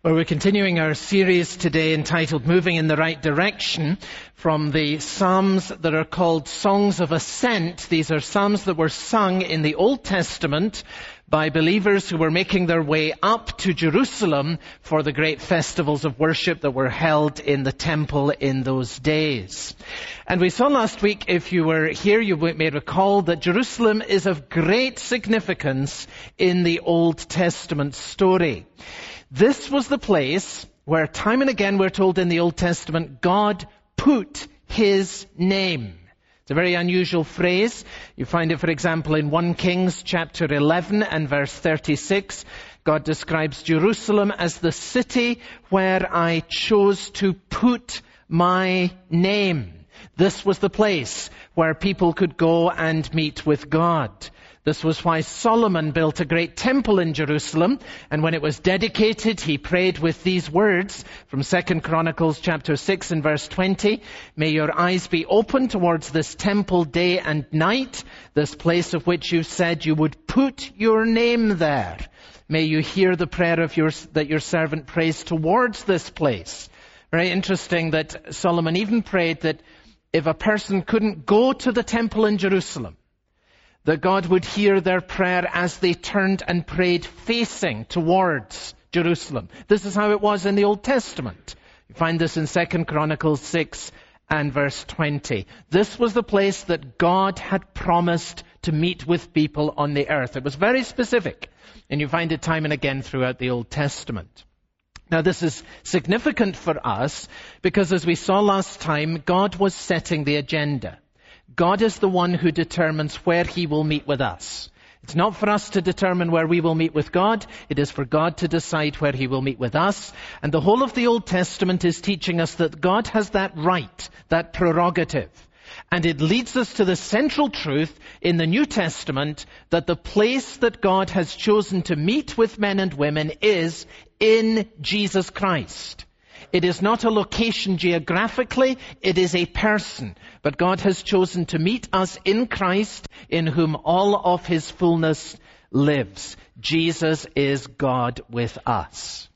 Well, we're continuing our series today entitled Moving in the Right Direction from the Psalms that are called Songs of Ascent. These are psalms that were sung in the Old Testament by believers who were making their way up to Jerusalem for the great festivals of worship that were held in the temple in those days. And we saw last week, if you were here, you may recall that Jerusalem is of great significance in the Old Testament story. This was the place where time and again we're told in the Old Testament, God put His name. It's a very unusual phrase. You find it, for example, in 1 Kings chapter 11 and verse 36. God describes Jerusalem as the city where I chose to put my name. This was the place where people could go and meet with God. This was why Solomon built a great temple in Jerusalem, and when it was dedicated, he prayed with these words from 2 Chronicles chapter 6 and verse 20, "May your eyes be open towards this temple day and night, this place of which you said you would put your name there. May you hear the prayer of that your servant prays towards this place." Very interesting that Solomon even prayed that if a person couldn't go to the temple in Jerusalem, that God would hear their prayer as they turned and prayed facing towards Jerusalem. This is how it was in the Old Testament. You find this in 2 Chronicles 6 and verse 20. This was the place that God had promised to meet with people on the earth. It was very specific, and you find it time and again throughout the Old Testament. Now, this is significant for us because, as we saw last time, God was setting the agenda. God is the one who determines where He will meet with us. It's not for us to determine where we will meet with God. It is for God to decide where He will meet with us. And the whole of the Old Testament is teaching us that God has that right, that prerogative. And it leads us to the central truth in the New Testament that the place that God has chosen to meet with men and women is in Jesus Christ. It is not a location geographically, it is a person. But God has chosen to meet us in Christ, in whom all of His fullness lives. Jesus is God with us.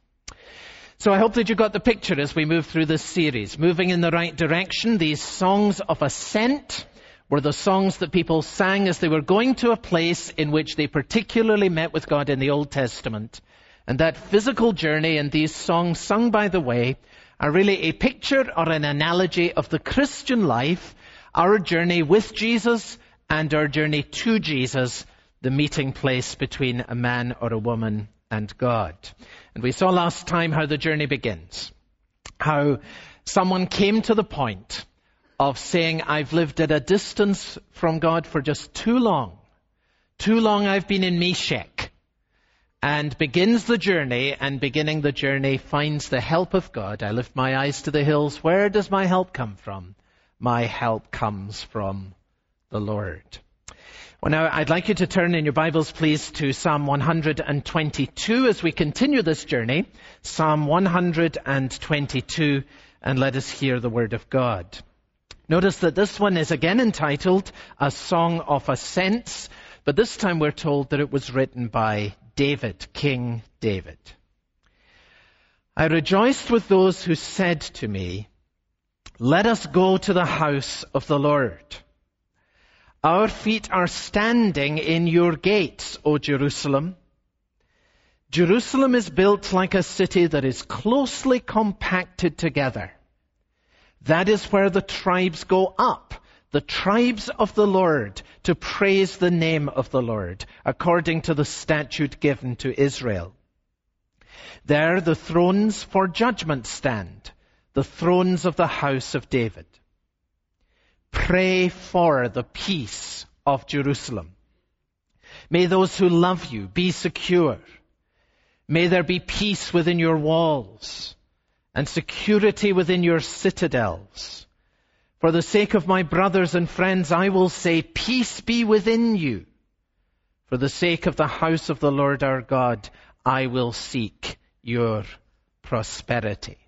So I hope that you got the picture as we move through this series. Moving in the right direction, these songs of ascent were the songs that people sang as they were going to a place in which they particularly met with God in the Old Testament. And that physical journey and these songs sung by the way are really a picture or an analogy of the Christian life, our journey with Jesus and our journey to Jesus, the meeting place between a man or a woman and God. And we saw last time how the journey begins. How someone came to the point of saying, I've lived at a distance from God for just too long. Too long I've been in Meshach. And begins the journey, and beginning the journey finds the help of God. I lift my eyes to the hills. Where does my help come from? My help comes from the Lord. Well, now, I'd like you to turn in your Bibles, please, to Psalm 122 as we continue this journey. Psalm 122, and let us hear the word of God. Notice that this one is again entitled A Song of Ascents, but this time we're told that it was written by David, King David. I rejoiced with those who said to me, let us go to the house of the Lord. Our feet are standing in your gates, O Jerusalem. Jerusalem is built like a city that is closely compacted together. That is where the tribes go up, the tribes of the Lord, to praise the name of the Lord, according to the statute given to Israel. There the thrones for judgment stand, the thrones of the house of David. Pray for the peace of Jerusalem. May those who love you be secure. May there be peace within your walls and security within your citadels. For the sake of my brothers and friends, I will say, peace be within you. For the sake of the house of the Lord our God, I will seek your prosperity.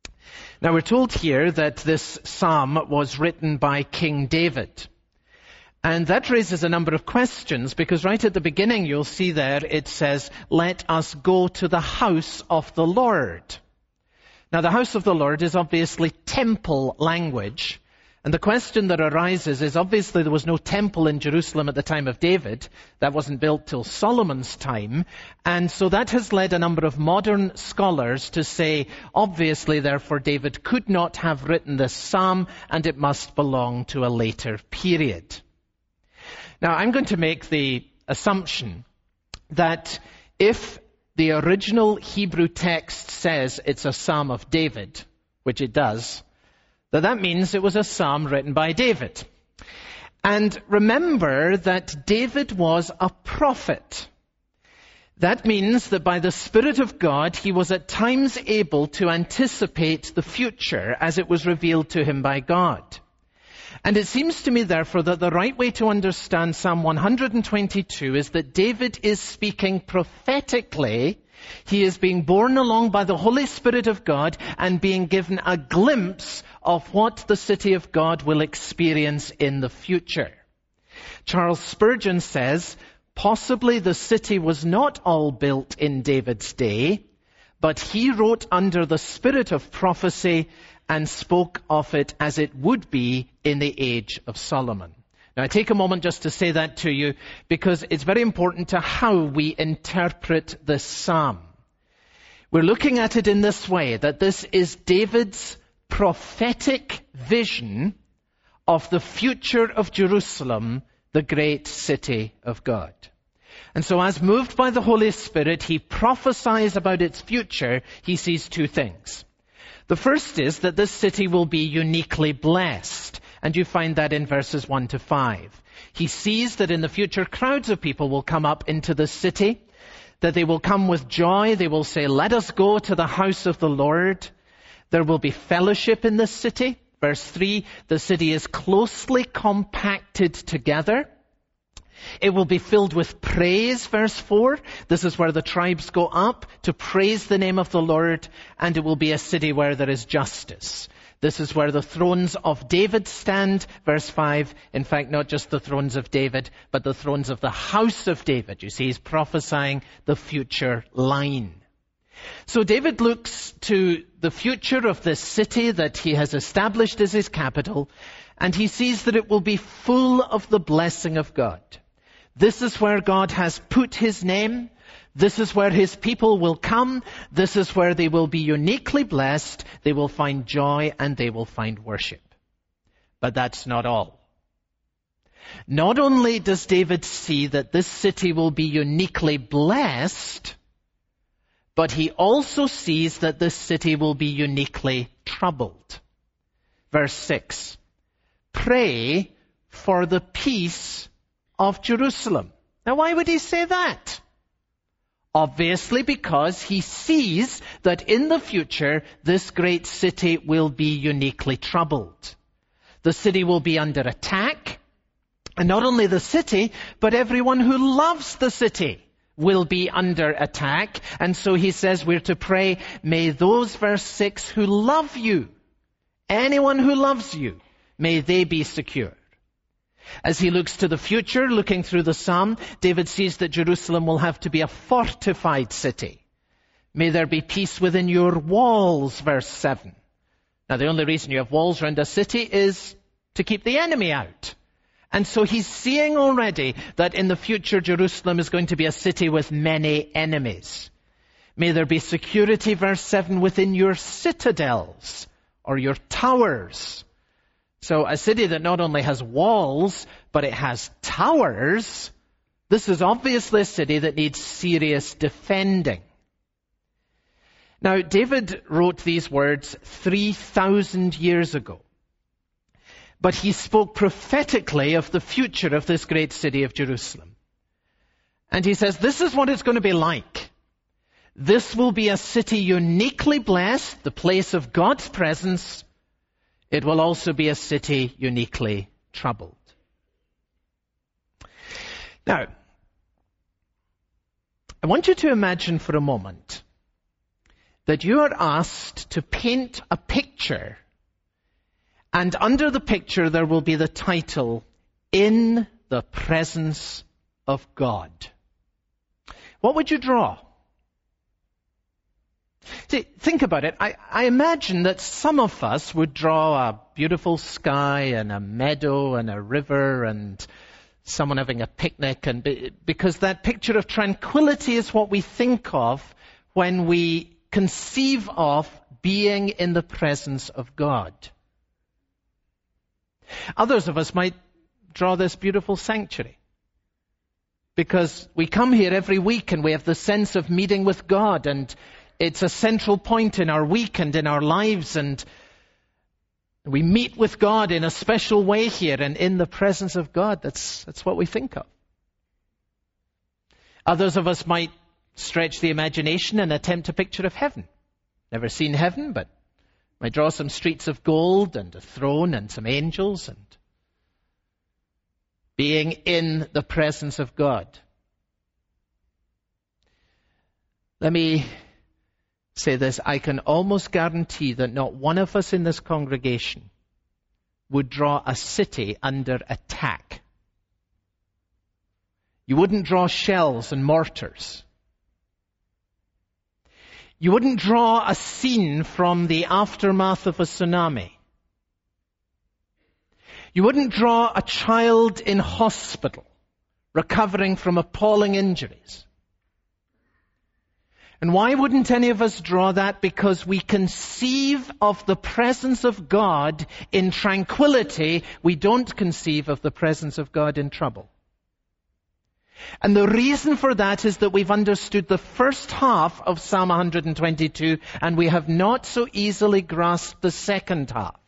Now we're told here that this psalm was written by King David. And that raises a number of questions, because right at the beginning you'll see there it says, let us go to the house of the Lord. Now the house of the Lord is obviously temple language. And the question that arises is, obviously there was no temple in Jerusalem at the time of David. That wasn't built till Solomon's time. And so that has led a number of modern scholars to say, obviously, therefore, David could not have written this psalm, and it must belong to a later period. Now, I'm going to make the assumption that if the original Hebrew text says it's a psalm of David, which it does, that means it was a psalm written by David. And remember that David was a prophet. That means that by the Spirit of God, he was at times able to anticipate the future as it was revealed to him by God. And it seems to me, therefore, that the right way to understand Psalm 122 is that David is speaking prophetically. He is being borne along by the Holy Spirit of God and being given a glimpse of what the city of God will experience in the future. Charles Spurgeon says, possibly the city was not all built in David's day, but he wrote under the spirit of prophecy and spoke of it as it would be in the age of Solomon. Now, I take a moment just to say that to you, because it's very important to how we interpret this psalm. We're looking at it in this way, that this is David's prophetic vision of the future of Jerusalem, the great city of God. And so as moved by the Holy Spirit, he prophesies about its future. He sees two things. The first is that this city will be uniquely blessed. And you find that in verses 1 to 5. He sees that in the future crowds of people will come up into the city, that they will come with joy. They will say, let us go to the house of the Lord. There will be fellowship in this city. Verse 3, the city is closely compacted together. It will be filled with praise, verse 4. This is where the tribes go up to praise the name of the Lord, and it will be a city where there is justice. This is where the thrones of David stand, verse 5. In fact, not just the thrones of David, but the thrones of the house of David. You see, he's prophesying the future line. So David looks to the future of this city that he has established as his capital, and he sees that it will be full of the blessing of God. This is where God has put his name. This is where his people will come. This is where they will be uniquely blessed. They will find joy and they will find worship. But that's not all. Not only does David see that this city will be uniquely blessed, but he also sees that this city will be uniquely troubled. Verse 6. Pray for the peace of Jerusalem. Now, why would he say that? Obviously, because he sees that in the future, this great city will be uniquely troubled. The city will be under attack. And not only the city, but everyone who loves the city will be under attack. And so he says we're to pray, may those, verse 6, who love you, anyone who loves you, may they be secure. As he looks to the future, looking through the psalm, David sees that Jerusalem will have to be a fortified city. May there be peace within your walls, verse 7. Now, the only reason you have walls around a city is to keep the enemy out. And so he's seeing already that in the future, Jerusalem is going to be a city with many enemies. May there be security, verse 7, within your citadels or your towers. So a city that not only has walls, but it has towers, this is obviously a city that needs serious defending. Now, David wrote these words 3,000 years ago. But he spoke prophetically of the future of this great city of Jerusalem. And he says, this is what it's going to be like. This will be a city uniquely blessed, the place of God's presence. It will also be a city uniquely troubled. Now, I want you to imagine for a moment that you are asked to paint a picture, and under the picture there will be the title, in the presence of God. What would you draw? See, think about it. I imagine that some of us would draw a beautiful sky and a meadow and a river and someone having a picnic, because that picture of tranquility is what we think of when we conceive of being in the presence of God. Others of us might draw this beautiful sanctuary, because we come here every week and we have the sense of meeting with God, and it's a central point in our week and in our lives, and we meet with God in a special way here, and in the presence of God, that's what we think of. Others of us might stretch the imagination and attempt a picture of heaven. Never seen heaven, but might draw some streets of gold and a throne and some angels and being in the presence of God. Let me say this. I can almost guarantee that not one of us in this congregation would draw a city under attack. You wouldn't draw shells and mortars. You wouldn't draw a scene from the aftermath of a tsunami. You wouldn't draw a child in hospital recovering from appalling injuries. And why wouldn't any of us draw that? Because we conceive of the presence of God in tranquility. We don't conceive of the presence of God in trouble. And the reason for that is that we've understood the first half of Psalm 122, and we have not so easily grasped the second half.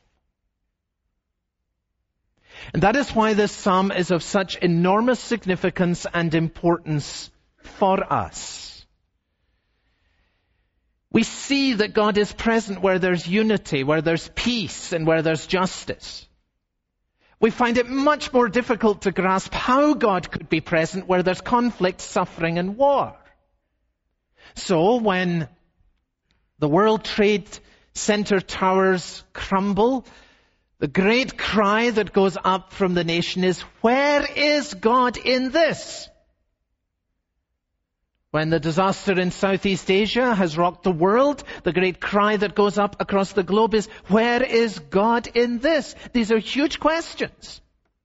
And that is why this psalm is of such enormous significance and importance for us. We see that God is present where there's unity, where there's peace, and where there's justice. We find it much more difficult to grasp how God could be present where there's conflict, suffering, and war. So when the World Trade Center towers crumble, the great cry that goes up from the nation is, where is God in this? When the disaster in Southeast Asia has rocked the world, the great cry that goes up across the globe is, where is God in this? These are huge questions.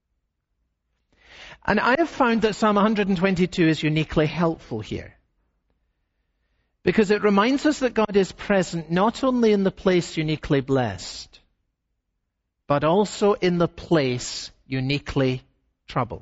And I have found that Psalm 122 is uniquely helpful here, because it reminds us that God is present not only in the place uniquely blessed, but also in the place uniquely troubled.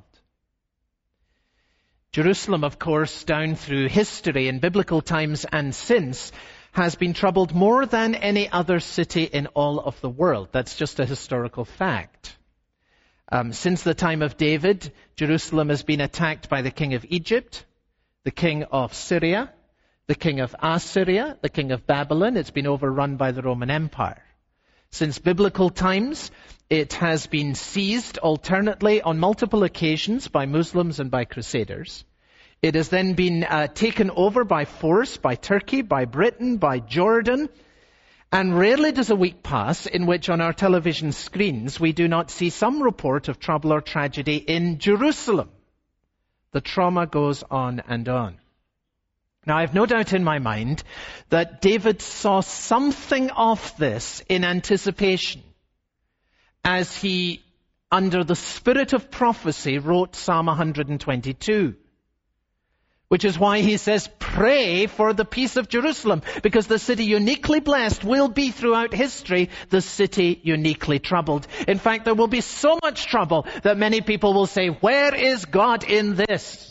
Jerusalem, of course, down through history in biblical times and since, has been troubled more than any other city in all of the world. That's just a historical fact. Since the time of David, Jerusalem has been attacked by the king of Egypt, the king of Syria, the king of Assyria, the king of Babylon. It's been overrun by the Roman Empire. Since biblical times, it has been seized alternately on multiple occasions by Muslims and by Crusaders. It has then been taken over by force by Turkey, by Britain, by Jordan. And rarely does a week pass in which on our television screens we do not see some report of trouble or tragedy in Jerusalem. The trauma goes on and on. Now, I have no doubt in my mind that David saw something of this in anticipation as he, under the spirit of prophecy, wrote Psalm 122. Which is why he says, pray for the peace of Jerusalem, because the city uniquely blessed will be throughout history the city uniquely troubled. In fact, there will be so much trouble that many people will say, where is God in this?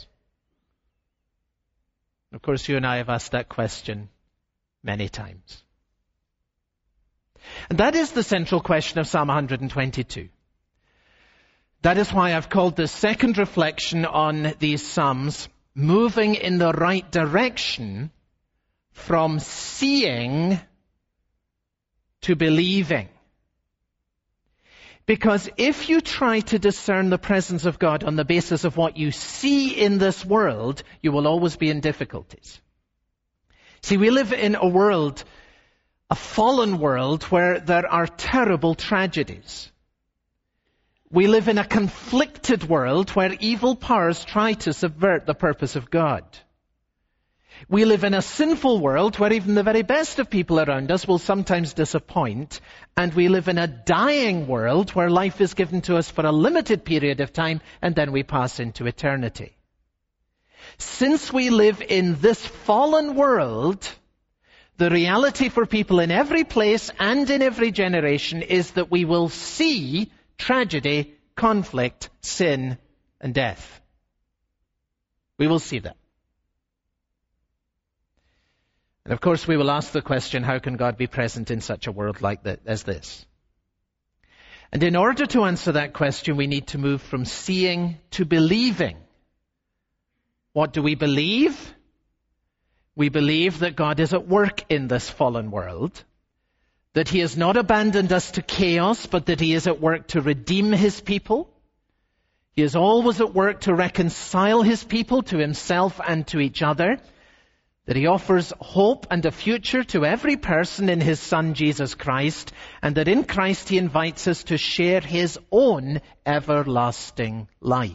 Of course, you and I have asked that question many times. And that is the central question of Psalm 122. That is why I've called this second reflection on these Psalms, moving in the right direction from seeing to believing. Because if you try to discern the presence of God on the basis of what you see in this world, you will always be in difficulties. See, we live in a world, a fallen world, where there are terrible tragedies. We live in a conflicted world where evil powers try to subvert the purpose of God. We live in a sinful world where even the very best of people around us will sometimes disappoint. And we live in a dying world where life is given to us for a limited period of time and then we pass into eternity. Since we live in this fallen world, the reality for people in every place and in every generation is that we will see tragedy, conflict, sin, and death. We will see that. And of course, we will ask the question, how can God be present in such a world like that as this? And in order to answer that question, we need to move from seeing to believing. What do we believe? We believe that God is at work in this fallen world, that He has not abandoned us to chaos, but that He is at work to redeem His people. He is always at work to reconcile His people to Himself and to each other, that He offers hope and a future to every person in His Son, Jesus Christ, and that in Christ He invites us to share His own everlasting life.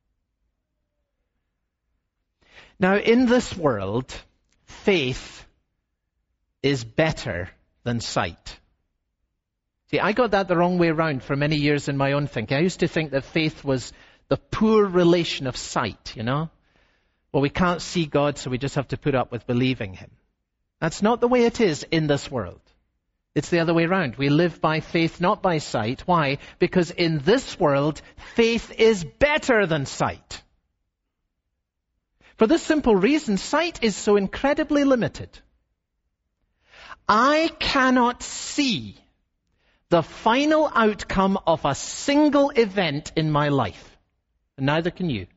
Now, in this world, faith is better than sight. See, I got that the wrong way around for many years in my own thinking. I used to think that faith was the poor relation of sight, Well, we can't see God, so we just have to put up with believing Him. That's not the way it is in this world. It's the other way around. We live by faith, not by sight. Why? Because in this world, faith is better than sight. For this simple reason, sight is so incredibly limited. I cannot see the final outcome of a single event in my life. And neither can you.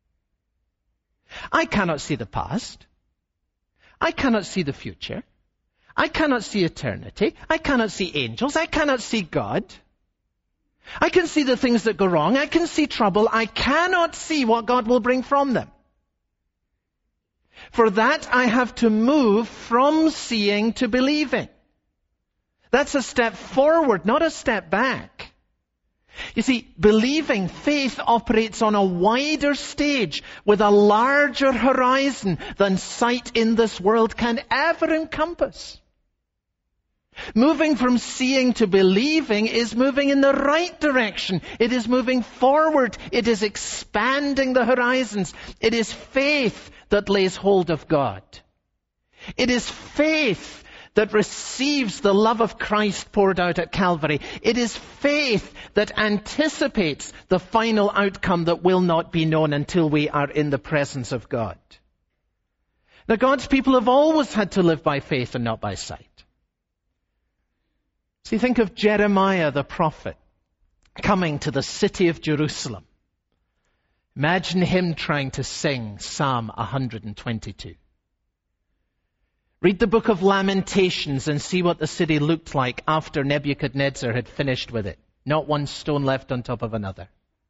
I cannot see the past. I cannot see the future. I cannot see eternity. I cannot see angels. I cannot see God. I can see the things that go wrong. I can see trouble. I cannot see what God will bring from them. For that, I have to move from seeing to believing. That's a step forward, not a step back. You see, believing, faith operates on a wider stage with a larger horizon than sight in this world can ever encompass. Moving from seeing to believing is moving in the right direction. It is moving forward. It is expanding the horizons. It is faith that lays hold of God. It is faith that receives the love of Christ poured out at Calvary. It is faith that anticipates the final outcome that will not be known until we are in the presence of God. Now, God's people have always had to live by faith and not by sight. See, think of Jeremiah the prophet coming to the city of Jerusalem. Imagine him trying to sing Psalm 122. Read the book of Lamentations and see what the city looked like after Nebuchadnezzar had finished with it. Not one stone left on top of another.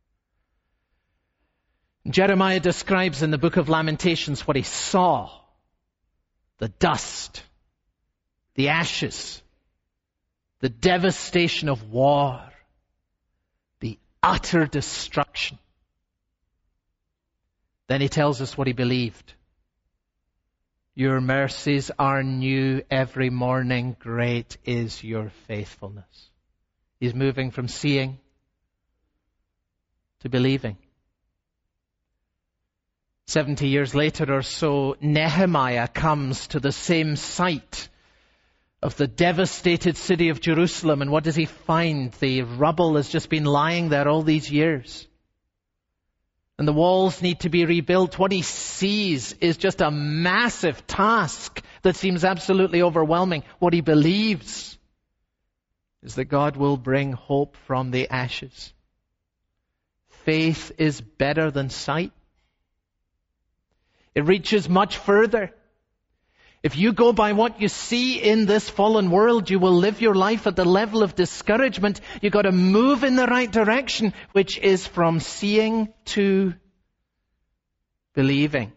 Jeremiah describes in the book of Lamentations what he saw. The dust, the ashes, the devastation of war, the utter destruction. Then he tells us what he believed. Your mercies are new every morning. Great is your faithfulness. He's moving from seeing to believing. 70 years later or so, Nehemiah comes to the same site of the devastated city of Jerusalem. And what does he find? The rubble has just been lying there all these years. And the walls need to be rebuilt. What he sees is just a massive task that seems absolutely overwhelming. What he believes is that God will bring hope from the ashes. Faith is better than sight. It reaches much further. If you go by what you see in this fallen world, you will live your life at the level of discouragement. You've got to move in the right direction, which is from seeing to believing.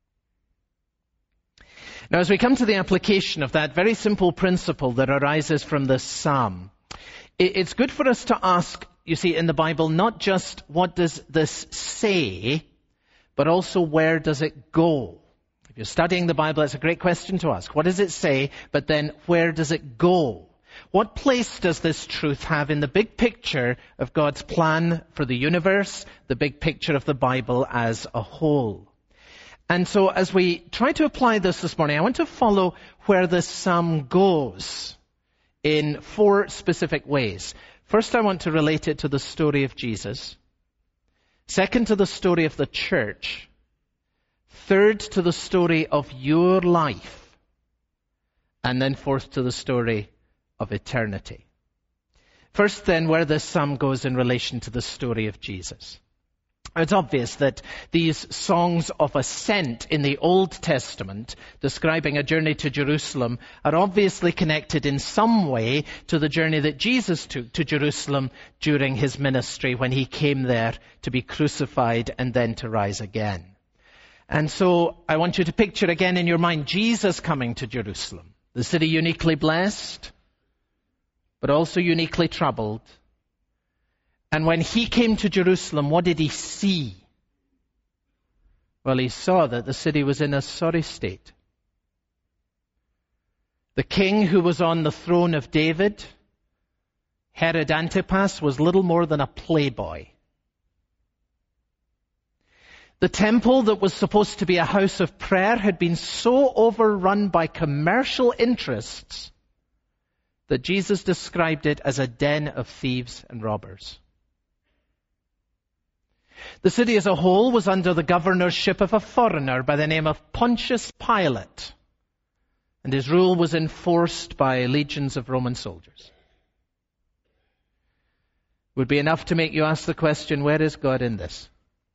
Now, as we come to the application of that very simple principle that arises from this psalm, it's good for us to ask you see, in the Bible, not just what does this say, but also where does it go? If you're studying the Bible, it's a great question to ask. What does it say? But then where does it go? What place does this truth have in the big picture of God's plan for the universe, the big picture of the Bible as a whole? And so as we try to apply this morning, I want to follow where this psalm goes in 4 specific ways. First, I want to relate it to the story of Jesus. Second, to the story of the church. Third, to the story of your life. And then fourth, to the story of eternity. First, then, where this psalm goes in relation to the story of Jesus. It's obvious that these songs of ascent in the Old Testament, describing a journey to Jerusalem, are obviously connected in some way to the journey that Jesus took to Jerusalem during his ministry when he came there to be crucified and then to rise again. And so I want you to picture again in your mind Jesus coming to Jerusalem, the city uniquely blessed, but also uniquely troubled. And when he came to Jerusalem, what did he see? Well, he saw that the city was in a sorry state. The king who was on the throne of David, Herod Antipas, was little more than a playboy. The temple that was supposed to be a house of prayer had been so overrun by commercial interests that Jesus described it as a den of thieves and robbers. The city as a whole was under the governorship of a foreigner by the name of Pontius Pilate, and his rule was enforced by legions of Roman soldiers. Would be enough to make you ask the question, where is God in this?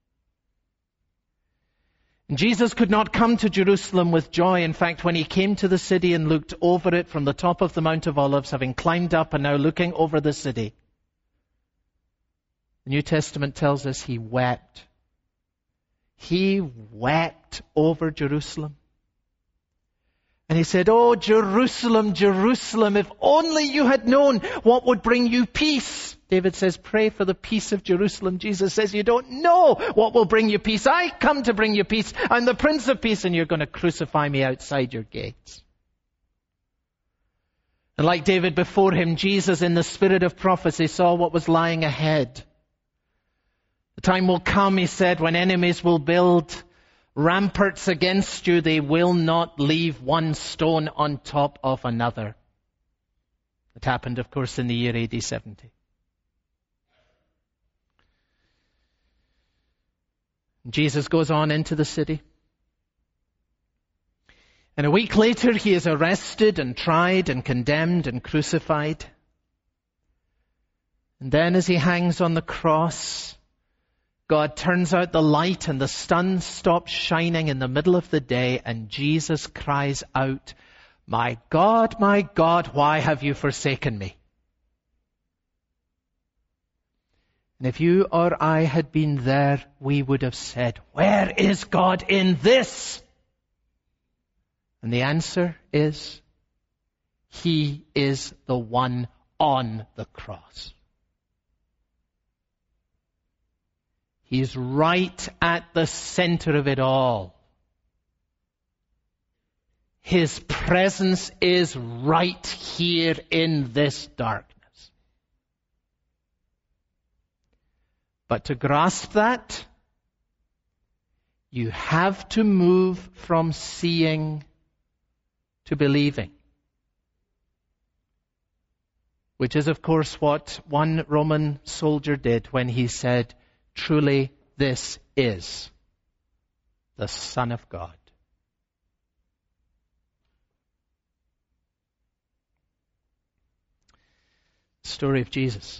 And Jesus could not come to Jerusalem with joy. In fact, when he came to the city and looked over it from the top of the Mount of Olives, having climbed up and now looking over the city, the New Testament tells us he wept. He wept over Jerusalem. And he said, "Oh, Jerusalem, Jerusalem, if only you had known what would bring you peace." David says, "Pray for the peace of Jerusalem." Jesus says, "You don't know what will bring you peace. I come to bring you peace. I'm the Prince of Peace, and you're going to crucify me outside your gates." And like David before him, Jesus, in the spirit of prophecy, saw what was lying ahead. The time will come, he said, when enemies will build ramparts against you. They will not leave one stone on top of another. It happened, of course, in the year AD 70. Jesus goes on into the city. And a week later, he is arrested and tried and condemned and crucified. And then as he hangs on the cross, God turns out the light and the sun stops shining in the middle of the day, and Jesus cries out, my God, why have you forsaken me?" And if you or I had been there, we would have said, "Where is God in this?" And the answer is, he is the one on the cross. He's right at the center of it all. His presence is right here in this darkness. But to grasp that, you have to move from seeing to believing. Which is, of course, what one Roman soldier did when he said, "Truly, this is the Son of God." Story of Jesus.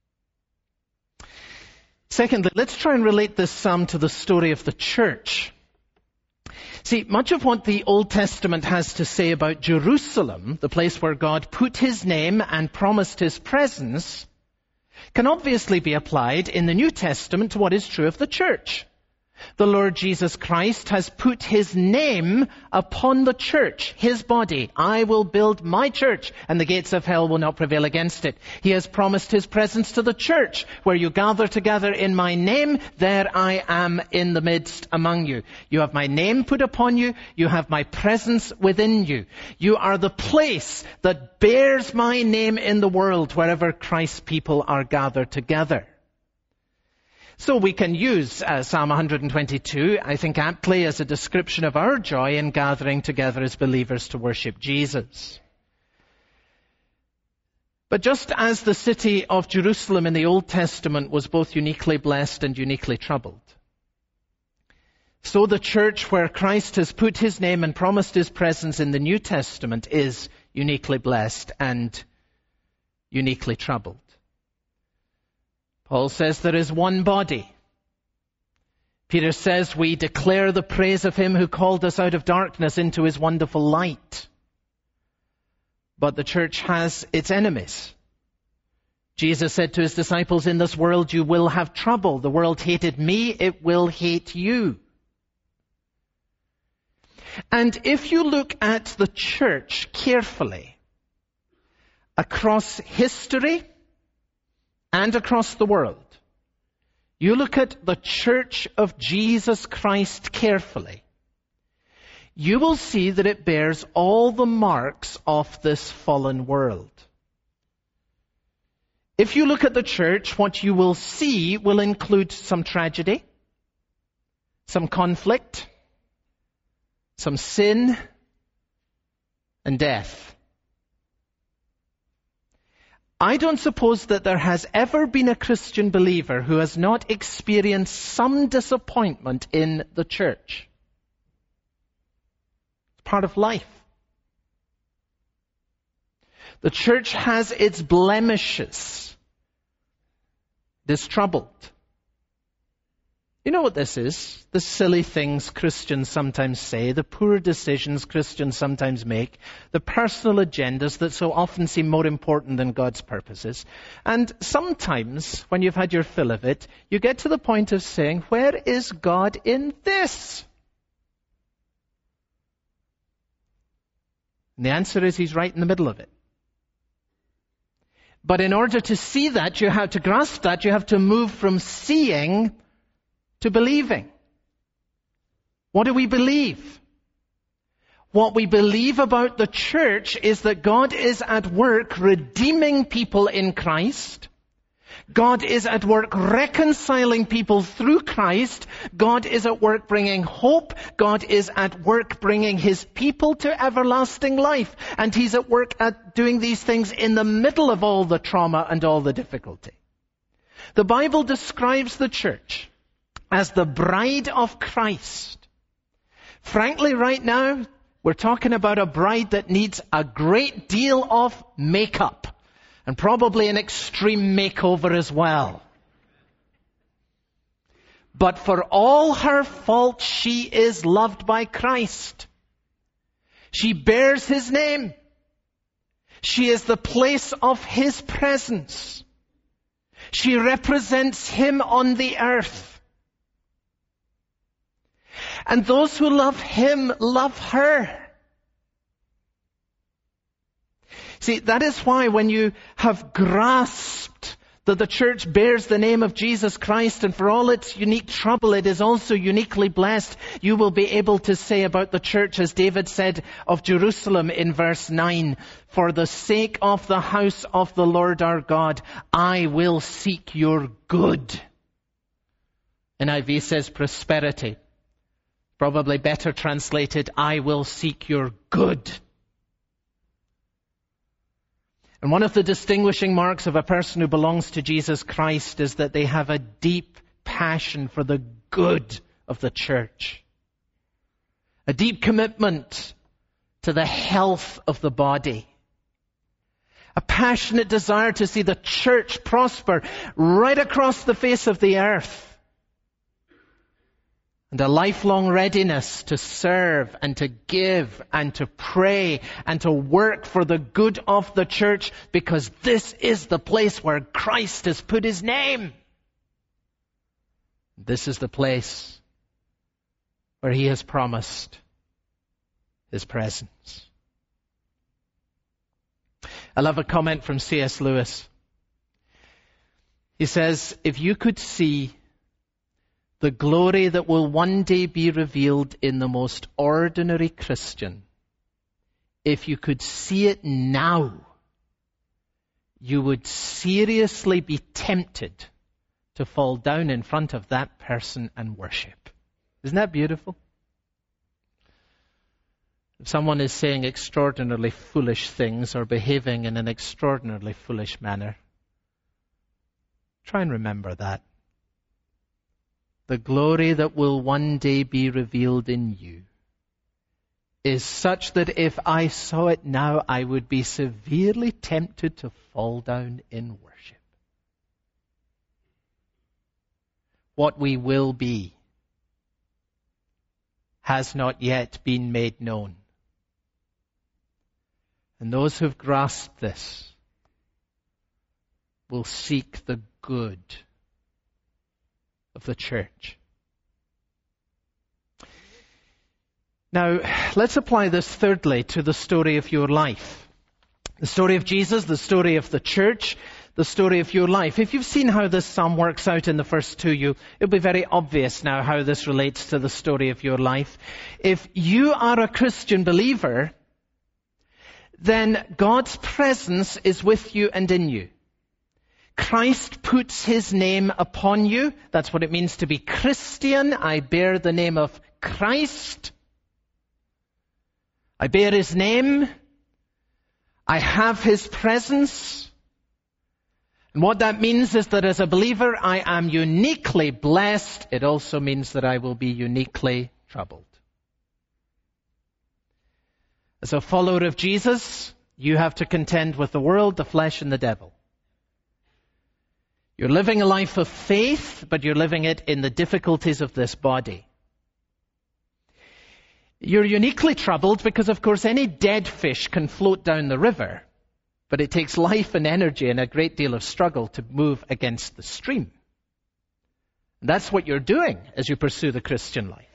Secondly, let's try and relate this psalm to the story of the church. See, much of what the Old Testament has to say about Jerusalem, the place where God put his name and promised his presence, can obviously be applied in the New Testament to what is true of the church. The Lord Jesus Christ has put his name upon the church, his body. I will build my church, and the gates of hell will not prevail against it. He has promised his presence to the church. Where you gather together in my name, there I am in the midst among you. You have my name put upon you. You have my presence within you. You are the place that bears my name in the world wherever Christ's people are gathered together. So we can use Psalm 122, I think aptly, as a description of our joy in gathering together as believers to worship Jesus. But just as the city of Jerusalem in the Old Testament was both uniquely blessed and uniquely troubled, so the church where Christ has put his name and promised his presence in the New Testament is uniquely blessed and uniquely troubled. Paul says there is one body. Peter says we declare the praise of him who called us out of darkness into his wonderful light. But the church has its enemies. Jesus said to his disciples, in this world you will have trouble. The world hated me, it will hate you. And if you look at the church carefully, across history and across the world, you look at the church of Jesus Christ carefully, you will see that it bears all the marks of this fallen world. If you look at the church, what you will see will include some tragedy, some conflict, some sin, and death. I don't suppose that there has ever been a Christian believer who has not experienced some disappointment in the church. It's part of life. The church has its blemishes. It is troubled. You know what this is? The silly things Christians sometimes say, the poor decisions Christians sometimes make, the personal agendas that so often seem more important than God's purposes. And sometimes, when you've had your fill of it, you get to the point of saying, where is God in this? And the answer is he's right in the middle of it. But in order to see that, you have to grasp that, you have to move from seeing to believing. What do we believe? What we believe about the church is that God is at work redeeming people in Christ. God is at work reconciling people through Christ. God is at work bringing hope. God is at work bringing his people to everlasting life. And he's at work at doing these things in the middle of all the trauma and all the difficulty. The Bible describes the church as the bride of Christ. Frankly, right now, we're talking about a bride that needs a great deal of makeup and probably an extreme makeover as well. But for all her faults, she is loved by Christ. She bears his name. She is the place of his presence. She represents him on the earth. And those who love him love her. See, that is why when you have grasped that the church bears the name of Jesus Christ, and for all its unique trouble, it is also uniquely blessed, you will be able to say about the church, as David said of Jerusalem in verse 9, for the sake of the house of the Lord our God, I will seek your good. NIV says prosperity. Probably better translated, I will seek your good. And one of the distinguishing marks of a person who belongs to Jesus Christ is that they have a deep passion for the good of the church. A deep commitment to the health of the body. A passionate desire to see the church prosper right across the face of the earth. And a lifelong readiness to serve and to give and to pray and to work for the good of the church, because this is the place where Christ has put his name. This is the place where he has promised his presence. I love a comment from C.S. Lewis. He says, if you could see the glory that will one day be revealed in the most ordinary Christian, if you could see it now, you would seriously be tempted to fall down in front of that person and worship. Isn't that beautiful? If someone is saying extraordinarily foolish things or behaving in an extraordinarily foolish manner, try and remember that. The glory that will one day be revealed in you is such that if I saw it now, I would be severely tempted to fall down in worship. What we will be has not yet been made known. And those who've grasped this will seek the good of the church. Now, let's apply this thirdly to the story of your life. The story of Jesus, the story of the church, the story of your life. If you've seen how this psalm works out in the first two, it'll be very obvious now how this relates to the story of your life. If you are a Christian believer, then God's presence is with you and in you. Christ puts his name upon you. That's what it means to be Christian. I bear the name of Christ. I bear his name. I have his presence. And what that means is that as a believer, I am uniquely blessed. It also means that I will be uniquely troubled. As a follower of Jesus, you have to contend with the world, the flesh, and the devil. You're living a life of faith, but you're living it in the difficulties of this body. You're uniquely troubled because, of course, any dead fish can float down the river, but it takes life and energy and a great deal of struggle to move against the stream. And that's what you're doing as you pursue the Christian life.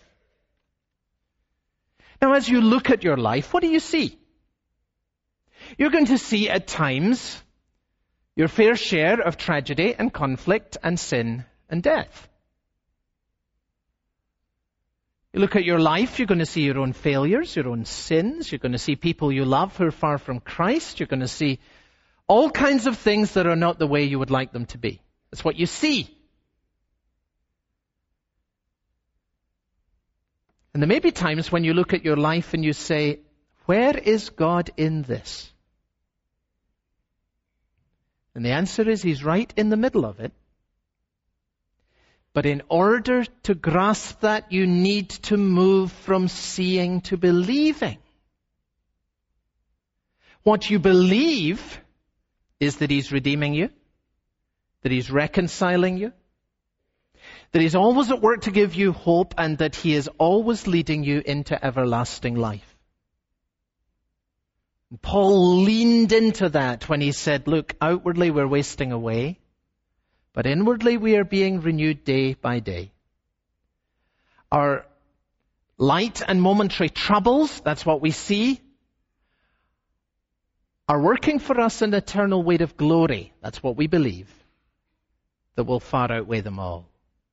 Now, as you look at your life, what do you see? You're going to see at times your fair share of tragedy and conflict and sin and death. You look at your life, you're going to see your own failures, your own sins. You're going to see people you love who are far from Christ. You're going to see all kinds of things that are not the way you would like them to be. That's what you see. And there may be times when you look at your life and you say, where is God in this? And the answer is he's right in the middle of it. But in order to grasp that, you need to move from seeing to believing. What you believe is that he's redeeming you, that he's reconciling you, that he's always at work to give you hope, and that he is always leading you into everlasting life. And Paul leaned into that when he said, look, outwardly we're wasting away, but inwardly we are being renewed day by day. Our light and momentary troubles, that's what we see, are working for us an eternal weight of glory. That's what we believe, that will far outweigh them all.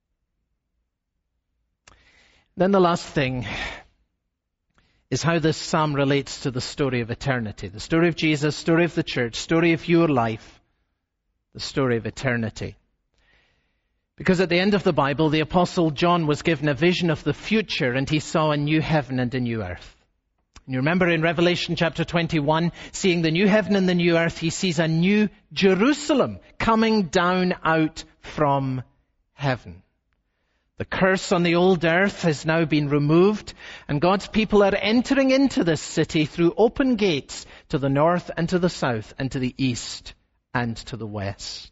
Then the last thing is how this psalm relates to the story of eternity. The story of Jesus, story of the church, story of your life, the story of eternity. Because at the end of the Bible, the Apostle John was given a vision of the future, and he saw a new heaven and a new earth. And you remember in Revelation chapter 21, seeing the new heaven and the new earth, he sees a new Jerusalem coming down out from heaven. The curse on the old earth has now been removed, and God's people are entering into this city through open gates to the north and to the south and to the east and to the west.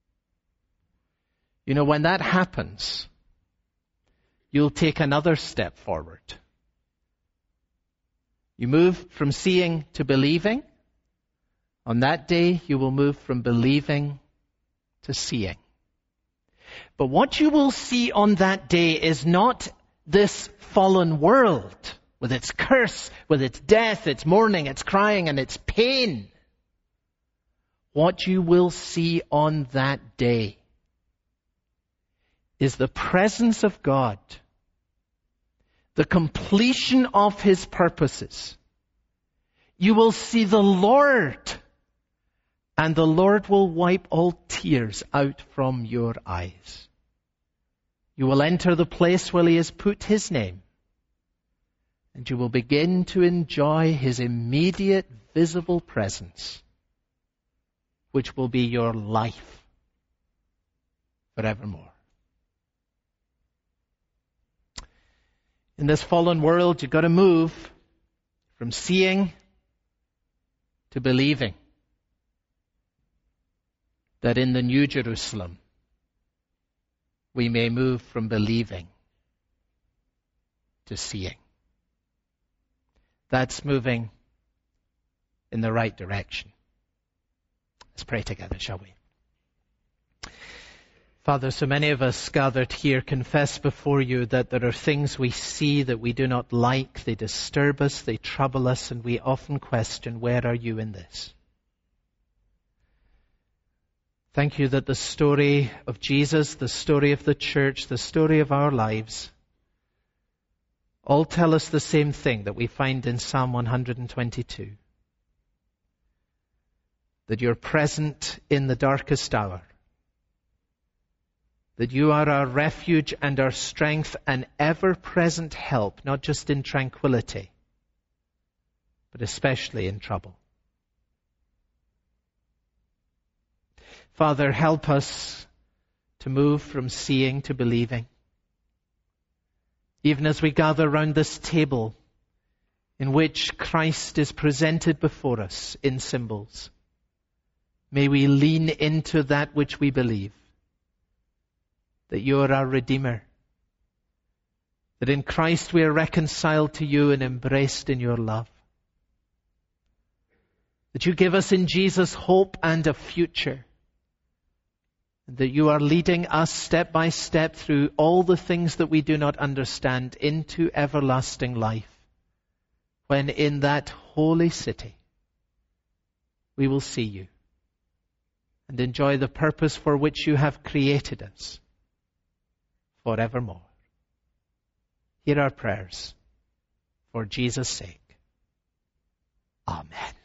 You know, when that happens, you'll take another step forward. You move from seeing to believing. On that day, you will move from believing to seeing. But what you will see on that day is not this fallen world with its curse, with its death, its mourning, its crying, and its pain. What you will see on that day is the presence of God, the completion of His purposes. You will see the Lord, and the Lord will wipe all tears out from your eyes. You will enter the place where He has put His name, and you will begin to enjoy His immediate visible presence, which will be your life forevermore. In this fallen world, you've got to move from seeing to believing that in the New Jerusalem, we may move from believing to seeing. That's moving in the right direction. Let's pray together, shall we? Father, so many of us gathered here confess before you that there are things we see that we do not like. They disturb us, they trouble us, and we often question, where are you in this? Thank you that the story of Jesus, the story of the church, the story of our lives, all tell us the same thing that we find in Psalm 122. That you're present in the darkest hour. That you are our refuge and our strength and ever-present help, not just in tranquility, but especially in trouble. Father, help us to move from seeing to believing. Even as we gather round this table in which Christ is presented before us in symbols, may we lean into that which we believe. That you are our Redeemer. That in Christ we are reconciled to you and embraced in your love. That you give us in Jesus hope and a future. And that you are leading us step by step through all the things that we do not understand into everlasting life. When in that holy city we will see you and enjoy the purpose for which you have created us forevermore. Hear our prayers for Jesus' sake. Amen.